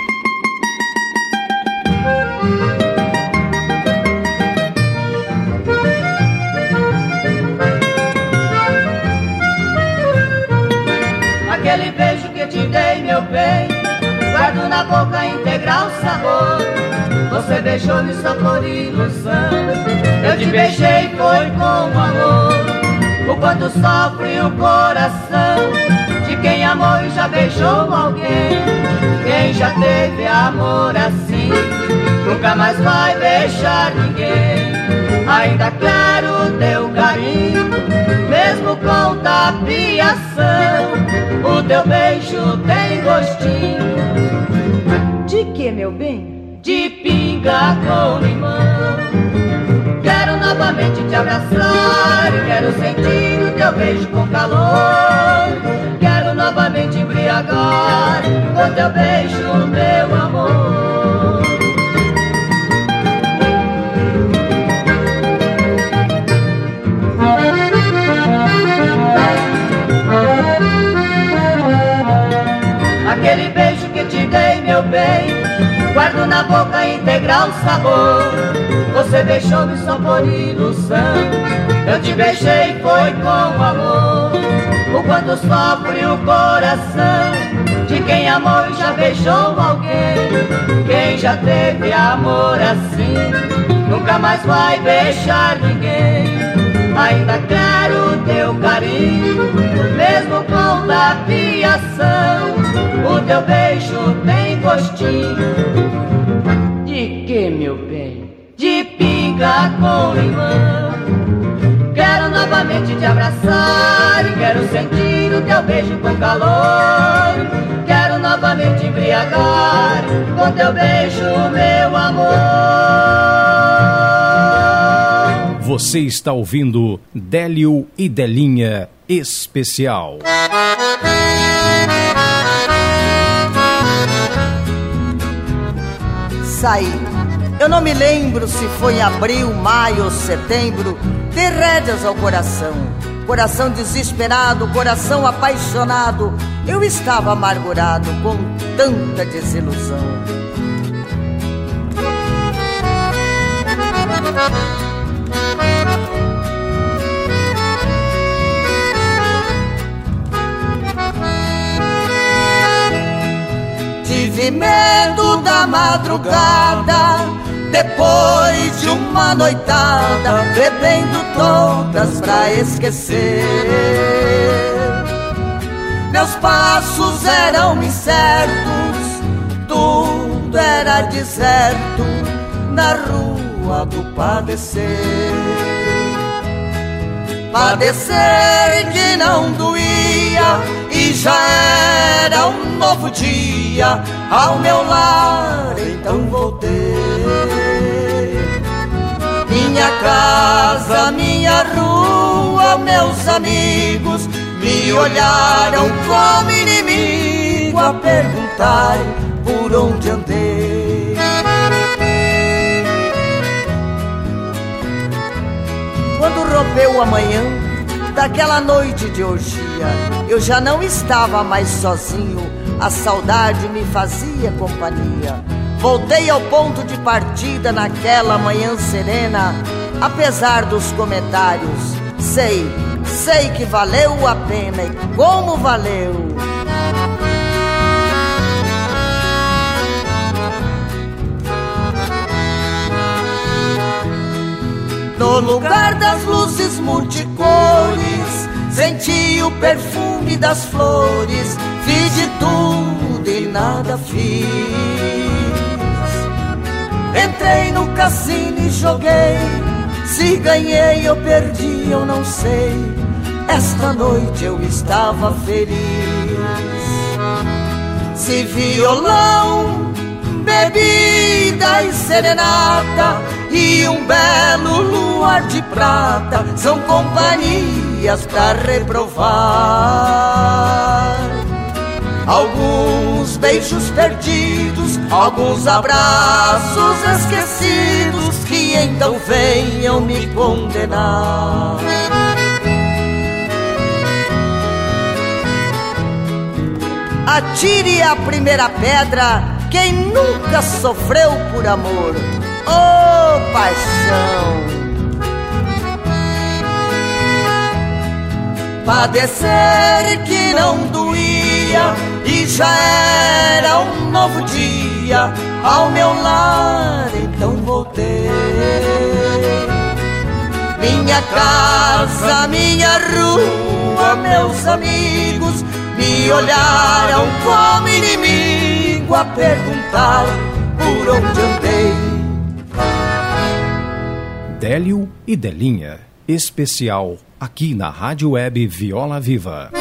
Aquele beijo que te dei, meu bem, guardo na boca integral sabor. Você beijou-me só por ilusão, eu te beijei foi com amor. O quanto sofre o coração de quem amou e já beijou alguém. Quem já teve amor assim nunca mais vai beijar ninguém. Ainda quero teu carinho, mesmo com tapiação. O teu beijo tem gostinho. De que, meu bem? De pinga com limão. Quero novamente te abraçar, quero sentir o teu beijo com calor. Quero novamente embriagar com teu beijo, meu amor. Aquele beijo que te dei, meu bem, guardo na boca integral sabor. Você beijou-me só por ilusão, eu te beijei foi com amor. O quanto sofre o coração de quem amou e já beijou alguém. Quem já teve amor assim nunca mais vai beijar ninguém. Ainda quero teu carinho, mesmo com tapiação. O teu beijo tem gostinho. De que, meu bem? De pinga com limão. Quero novamente te abraçar, quero sentir o teu beijo com calor. Quero novamente embriagar com teu beijo, meu amor. Você está ouvindo Délio e Delinha Especial. Saí. Eu não me lembro se foi em abril, maio ou setembro. Dei rédeas ao coração. Coração desesperado, coração apaixonado. Eu estava amargurado com tanta desilusão. Tive medo da madrugada, depois de uma noitada, bebendo todas pra esquecer. Meus passos eram incertos, tudo era deserto na rua do padecer. Padecer que não doía e já era um novo dia. Ao meu lar então voltei. Minha casa, minha rua, meus amigos me olharam como inimigo a perguntar por onde andei. Quando rompeu a manhã daquela noite de orgia, eu já não estava mais sozinho, a saudade me fazia companhia. Voltei ao ponto de partida naquela manhã serena, apesar dos comentários. Sei que valeu a pena e como valeu. No lugar das luzes multicores, senti o perfume das flores. Fiz de tudo e nada fiz. Entrei no cassino e joguei. Se ganhei ou perdi eu não sei. Esta noite eu estava feliz. Se violão, bebida e serenata e um belo luar de prata são companhias pra reprovar. Alguns beijos perdidos, alguns abraços esquecidos que então venham me condenar. Atire a primeira pedra quem nunca sofreu por amor. Oh, paixão! Padecer que não doía e já era um novo dia. Ao meu lar então voltei. Minha casa, minha rua, meus amigos me olharam como inimigo a perguntar por onde andei. Délio e Delinha, especial aqui na Rádio Web Viola Viva.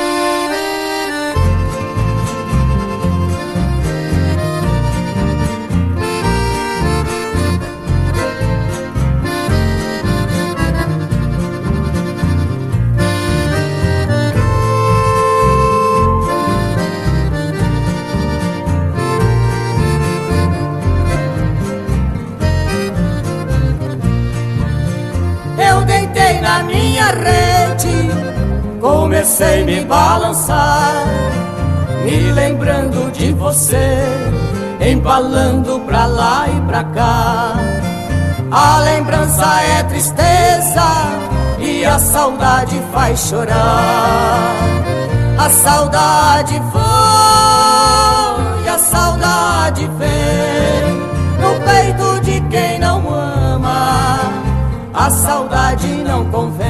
Na minha rede comecei a me balançar, me lembrando de você, embalando pra lá e pra cá. A lembrança é tristeza e a saudade faz chorar. A saudade foi, a saudade vem no peito de quem não ama. A saudade não convém.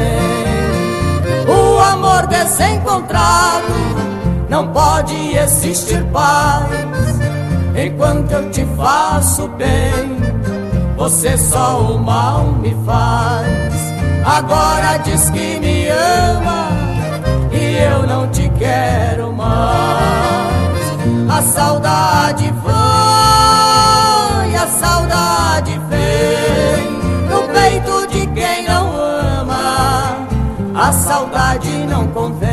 O amor desencontrado não pode existir paz. Enquanto eu te faço bem, você só o mal me faz. Agora diz que me ama e eu não te quero mais. A saudade foi, a saudade vem no peito de quem não ama. A saudade não convém.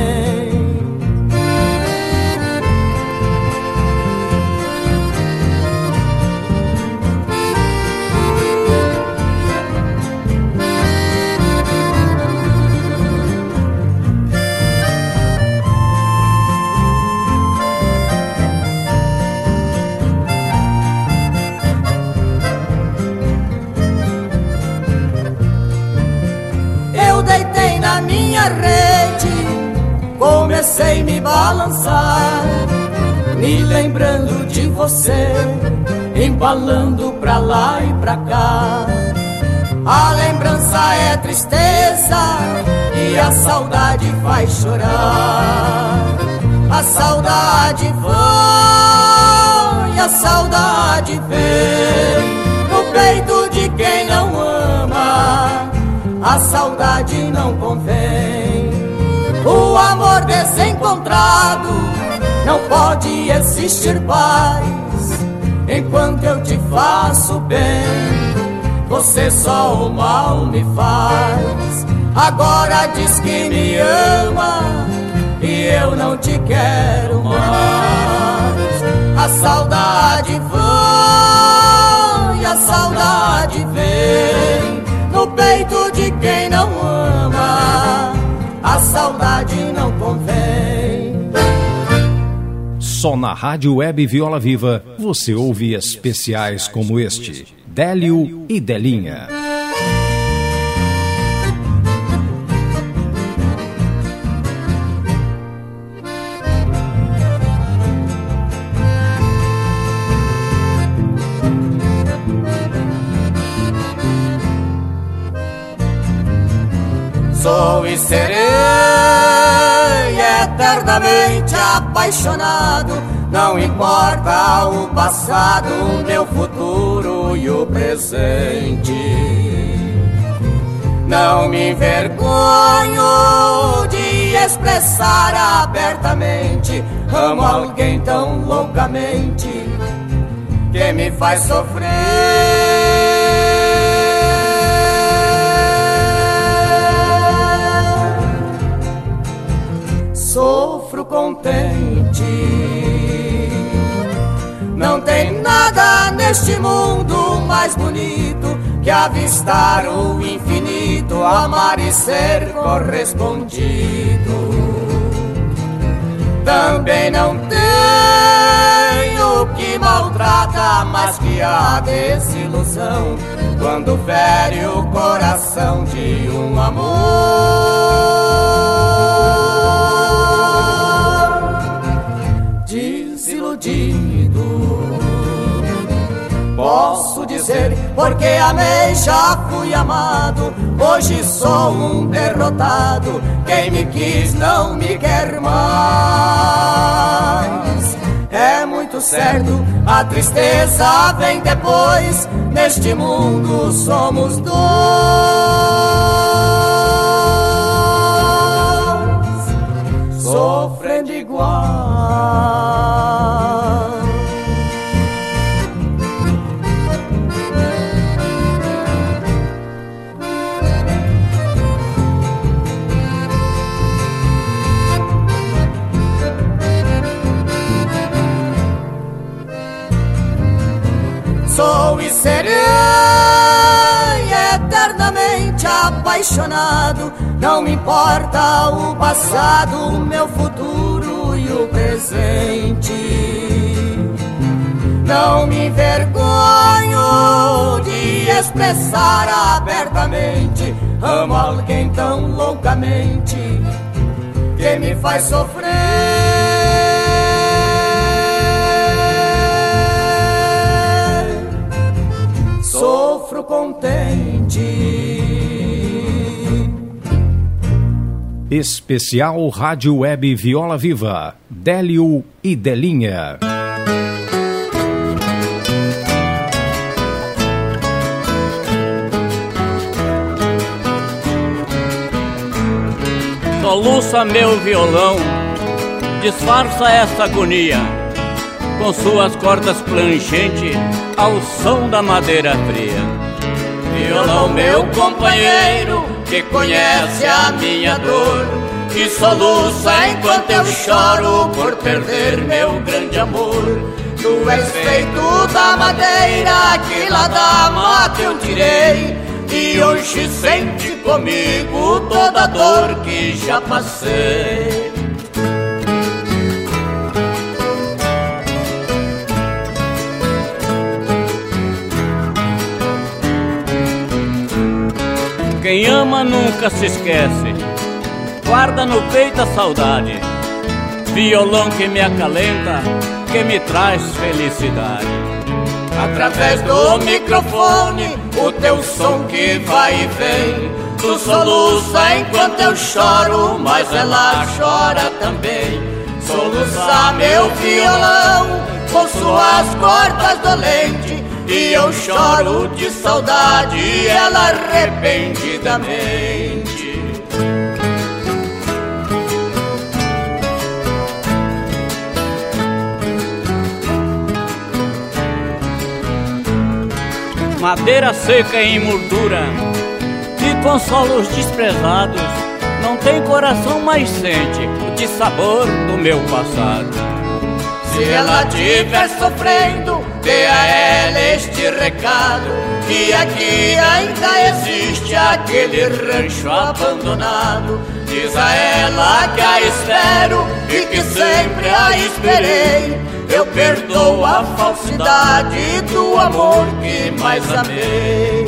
Na minha rede comecei a me balançar, me lembrando de você, embalando pra lá e pra cá. A lembrança é tristeza e a saudade faz chorar. A saudade foi, a saudade vem no peito de quem não ama. A saudade não convém. O amor desencontrado não pode existir paz. Enquanto eu te faço bem, você só o mal me faz. Agora diz que me ama e eu não te quero mais. A saudade foi, a saudade vem no peito de quem não ama. A saudade não convém. Só na Rádio Web Viola Viva você ouve especiais como este, Délio e Delinha. Sou e serei eternamente apaixonado. Não importa o passado, o meu futuro e o presente. Não me envergonho de expressar abertamente. Amo alguém tão loucamente que me faz sofrer. Sofro contente. Não tem nada neste mundo mais bonito que avistar o infinito, amar e ser correspondido. Também não tenho o que maltrata mais que a desilusão, quando fere o coração de um amor. Desiludido, posso dizer, porque amei, já fui amado. Hoje sou um derrotado, quem me quis não me quer mais. É muito certo, certo, a tristeza vem depois. Neste mundo somos dois, sofrendo igual. Sou e serei eternamente apaixonado. Não me importa o passado, o meu futuro e o presente. Não me envergonho de expressar abertamente. Amo alguém tão loucamente que me faz sofrer. Sofro contente. Especial Rádio Web Viola Viva, Délio e Delinha. Soluça meu violão, disfarça essa agonia com suas cordas plangentes ao som da madeira fria. Violão, meu companheiro, que conhece a minha dor, que soluça enquanto eu choro por perder meu grande amor. Tu és feito da madeira que lá da mata eu tirei, e hoje sente comigo toda a dor que já passei. Quem ama nunca se esquece, guarda no peito a saudade. Violão que me acalenta, que me traz felicidade. Através do microfone, o teu som que vai e vem. Tu soluça enquanto eu choro, mas ela chora também. Soluça meu violão com suas cordas dolentes, e eu choro de saudade, ela arrependidamente. Madeira seca em moldura, que consola os desprezados. Não tem coração, mas sente o dissabor do meu passado. Se ela estiver sofrendo, dê a ela este recado, que aqui ainda existe aquele rancho abandonado. Diz a ela que a espero e que sempre a esperei. Eu perdoo a falsidade do amor que mais amei.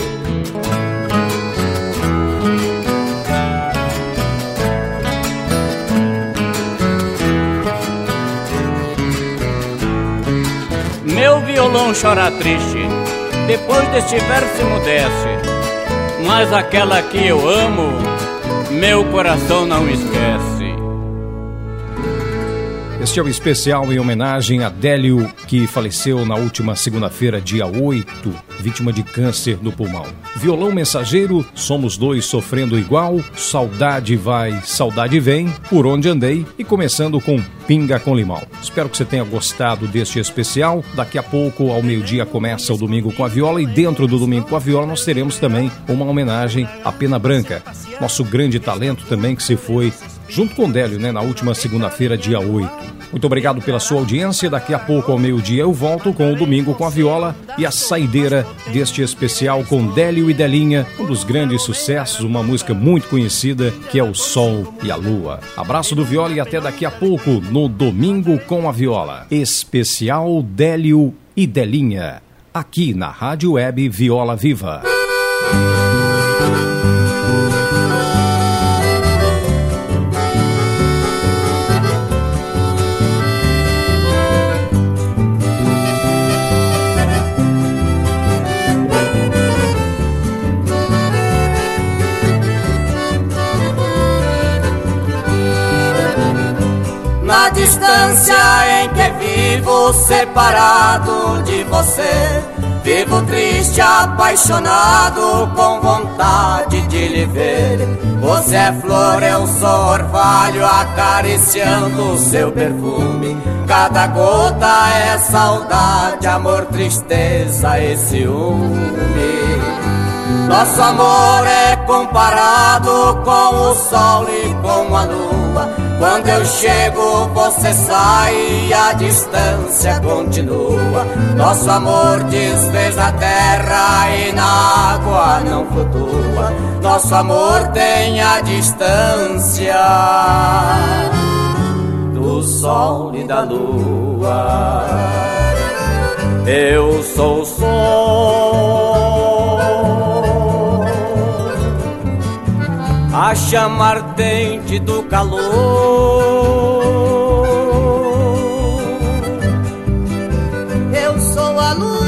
Meu violão chora triste, depois deste verso emudece, mas aquela que eu amo, meu coração não esquece. Este é o especial em homenagem a Délio, que faleceu na última segunda-feira, dia 8, vítima de câncer no pulmão. Violão mensageiro, somos dois sofrendo igual, saudade vai, saudade vem, por onde andei, e começando com Pinga com Limão. Espero que você tenha gostado deste especial. Daqui a pouco, ao meio-dia, começa o Domingo com a Viola, e dentro do Domingo com a Viola nós teremos também uma homenagem à Pena Branca, nosso grande talento também que se foi junto com Délio, na última segunda-feira, dia 8. Muito obrigado pela sua audiência. Daqui a pouco, ao meio-dia, eu volto com o Domingo com a Viola e a saideira deste especial com Délio e Delinha, um dos grandes sucessos, uma música muito conhecida, que é o Sol e a Lua. Abraço do Viola e até daqui a pouco no Domingo com a Viola. Especial Délio e Delinha, aqui na Rádio Web Viola Viva. Na distância em que vivo separado de você, vivo triste, apaixonado, com vontade de lhe ver. Você é flor, eu sou orvalho, acariciando o seu perfume. Cada gota é saudade, amor, tristeza e ciúme. Nosso amor é comparado com o sol e com a lua. Quando eu chego, você sai e a distância continua. Nosso amor desfez a terra e na água não flutua. Nosso amor tem a distância do sol e da lua. Eu sou o sol, a chama ardente do calor. Eu sou a lua,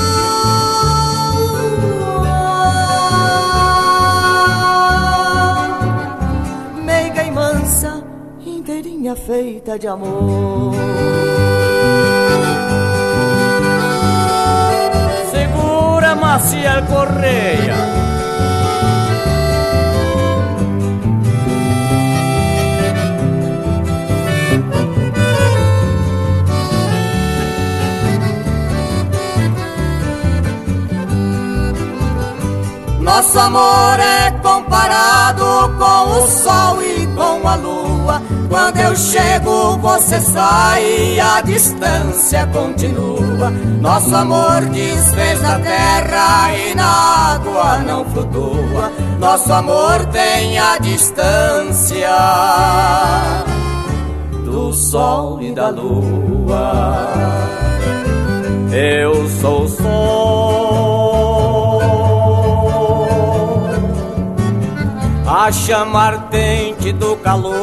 meiga e mansa, inteirinha feita de amor. Segura, Maciel Correia. Nosso amor é comparado com o sol e com a lua. Quando eu chego, você sai e a distância continua. Nosso amor desfez na terra e na água não flutua. Nosso amor tem a distância do sol e da lua. Eu sou o sol, a chama ardente do calor.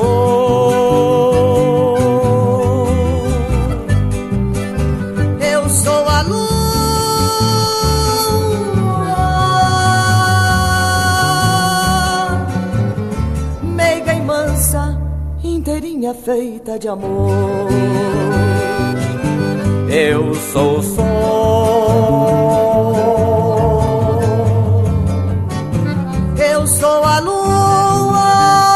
Eu sou a lua, meiga e mansa, inteirinha feita de amor. Eu sou o sol, eu sou a lua.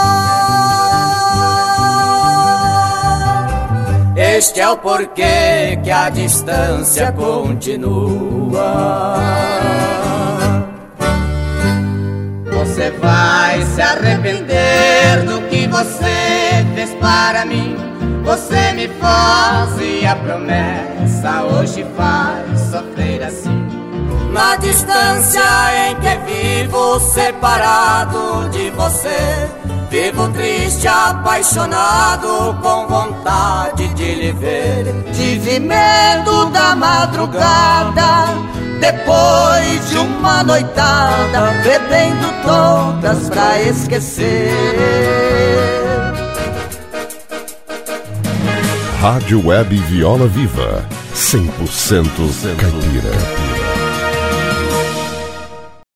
Este é o porquê que a distância continua. Você vai se arrepender do que você fez para mim. Você me fazia promessa, hoje faz sofrer assim. Na distância em que vivo separado de você, vivo triste, apaixonado, com vontade de lhe ver. Tive medo da madrugada, depois de uma noitada, bebendo todas pra esquecer. Rádio Web Viola Viva, 100% caipira.